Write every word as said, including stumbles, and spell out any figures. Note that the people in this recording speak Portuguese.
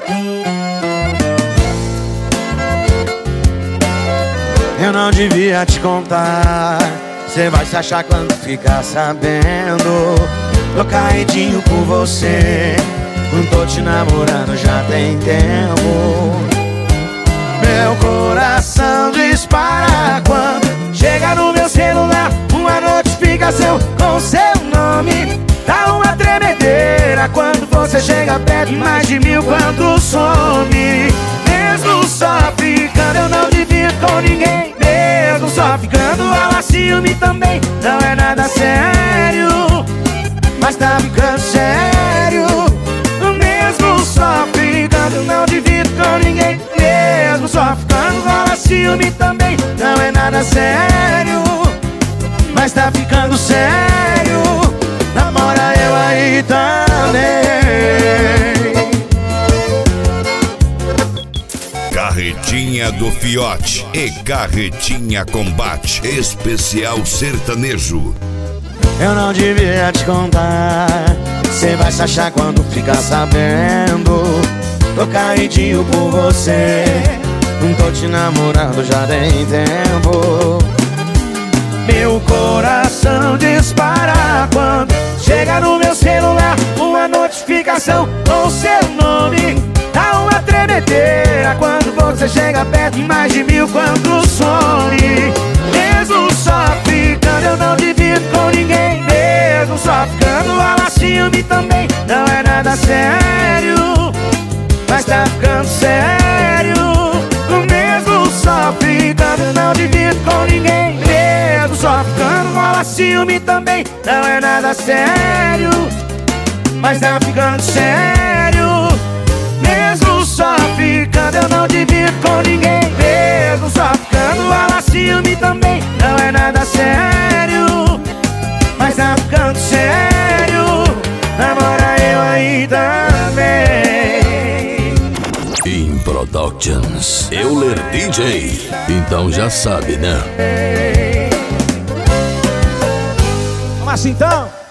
Eu não devia te contar, cê vai se achar quando ficar sabendo. Tô caidinho por você, não tô te namorando já tem tempo. Meu coração dispara quando chega no meu celular uma notificação com seu nome. Dá uma tremedeira quando você chega perto, mais de mil quando some. Mesmo só ficando eu não divido com ninguém. Mesmo só ficando rola ciúme também. Não é nada sério, mas tá ficando sério. Mesmo só ficando não divido com ninguém. Mesmo só ficando rola ciúme também. Não é nada sério, mas tá ficando sério. Namora eu aí também. Carretinha do Fiote e Carretinha Combate Especial Sertanejo. Eu não devia te contar, cê vai se achar quando ficar sabendo. Tô caidinho por você, não tô te namorando já tem tempo. Meu coração dispara quando chega no meu celular uma notificação com seu nome. Dá uma tremedeira quando você chega perto, mais de mil quando some. Mesmo só ficando eu não divido com ninguém. Mesmo só ficando rola ciúme também. Não é nada sério, mas tá ficando sério. Mesmo só ficando eu não divido com ninguém. Mesmo só ficando rola ciúme também. Não é nada sério, mas tá ficando sério. Mesmo só ficando eu não divido com ninguém. Mesmo só ficando rola ciúme também. Não é nada sério, mas tá ficando sério. Namora eu aí também. In Productions, Euler D J. Então já sabe, né? Vamos assim então.